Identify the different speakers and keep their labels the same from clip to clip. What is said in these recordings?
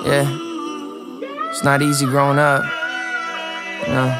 Speaker 1: Yeah, it's not easy growing up. No.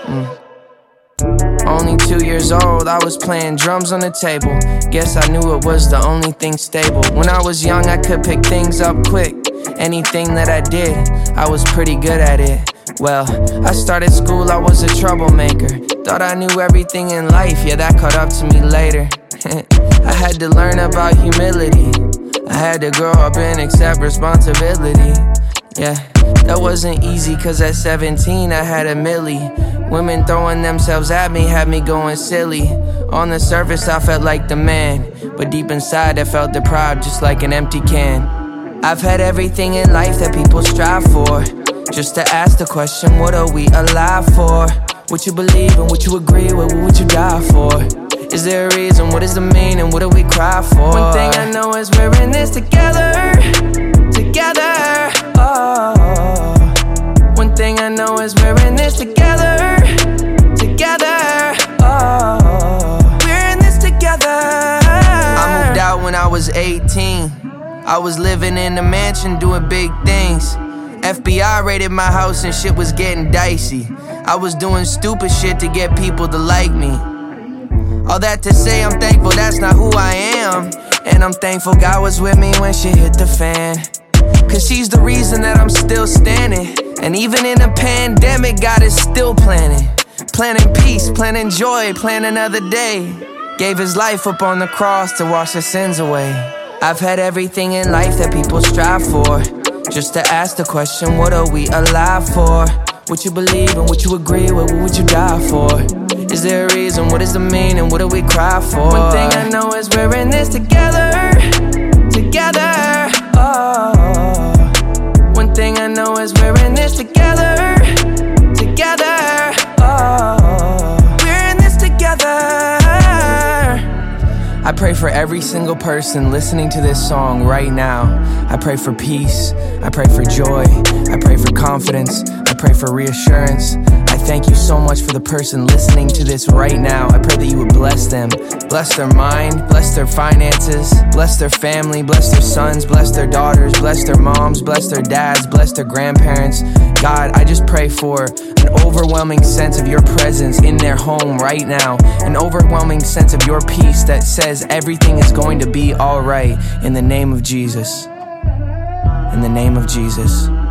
Speaker 1: Only 2 years old, I was playing drums on the table. Guess I knew it was the only thing stable. When I was young, I could pick things up quick. Anything that I did, I was pretty good at it. Well, I started school, I was a troublemaker. Thought I knew everything in life, yeah, that caught up to me later. I had to learn about humility. I had to grow up and accept responsibility. Yeah, that wasn't easy, cause at 17 I had a milli. Women throwing themselves at me had me going silly. On the surface I felt like the man, but deep inside I felt deprived, just like an empty can. I've had everything in life that people strive for. Just to ask the question, what are we alive for? What you believe and what you agree with, what would you die for? Is there a reason, what is the meaning, what do we cry for? One thing I know is we're in this together. Together, oh. One thing I know is we're in this together. Together, oh. We're in this together. I moved out when I was 18. I was living in a mansion doing big things. FBI raided my house and shit was getting dicey. I was doing stupid shit to get people to like me. All that to say, I'm thankful that's not who I am. And I'm thankful God was with me when shit hit the fan. Cause he's the reason that I'm still standing. And even in a pandemic, God is still planning. Planning peace, planning joy, planning another day. Gave his life up on the cross to wash the sins away. I've had everything in life that people strive for. Just to ask the question, what are we alive for? What you believe and what you agree with, what would you die for? Is there a reason, what is the meaning, what do we cry for? One thing I know is we're in this together. Together, oh. One thing I know is we're in this together. Together, oh. We're in this together. I pray for every single person listening to this song right now. I pray for peace, I pray for joy, I pray for confidence, I pray for reassurance. I thank you so much for the person listening to this right now. I pray that you would bless them, bless their mind, bless their finances, bless their family, bless their sons, bless their daughters, bless their moms, bless their dads, bless their grandparents. God, I just pray for an overwhelming sense of your presence in their home right now. An overwhelming sense of your peace that says everything is going to be all right. In the name of Jesus. In the name of Jesus.